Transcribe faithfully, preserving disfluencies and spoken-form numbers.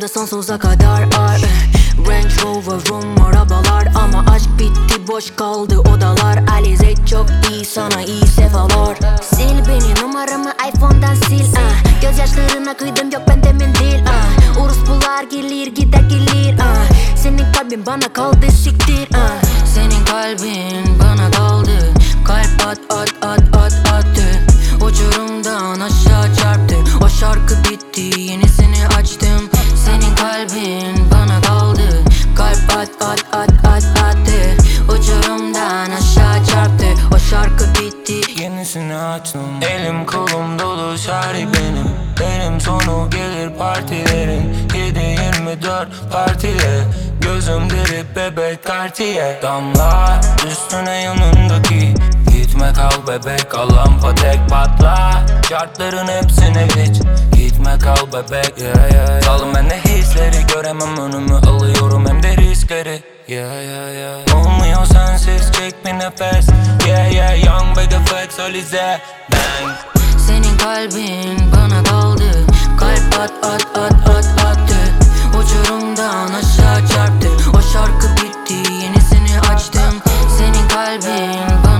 Aklımda sonsuza kadar ar Range Rover'um arabalar ama aşk bitti, boş kaldı odalar. Alize çok iyi, sana iyi sefalar. Sil beni, numaramı iPhone'dan sil ah. Gözyaşlarına kıydım, yok bende mendil ah. Orospular gelir gider gelir ah. Senin kalbin bana kaldı siktir ah. Senin kalbin bana kaldı. Kalp at at at at attı. Uçurumdan aşağı çarptı. O şarkı bitti, yenisini açtım. Senin kalbin bana kaldı. Kalp at at at at attı. Uçurumdan aşağı çarptı. O şarkı bitti, yenisini açtım. Elim kolum dolu, şari benim. Benim sonu gelir partilerin. Yedi yirmi dört partile. Gözüm deri bebek Cartier. Damla üstüne yanındaki. Gitme kal bebek, al lampa tek patla. Şartların hepsini geç. Gitme kal bebek, yeah, yeah, yeah. Salın ben de hisleri, göremem önümü, alıyorum hem de riskleri. Yeah, yeah, yeah. Olmuyor sensiz, çek bir nefes. Yeah, yeah, young big flex, Alize, bang. Senin kalbin bana kaldı. Kalp at at at at attı. Uçurumdan aşağı çarptı. O şarkı bitti, yenisini açtım. Senin kalbin bana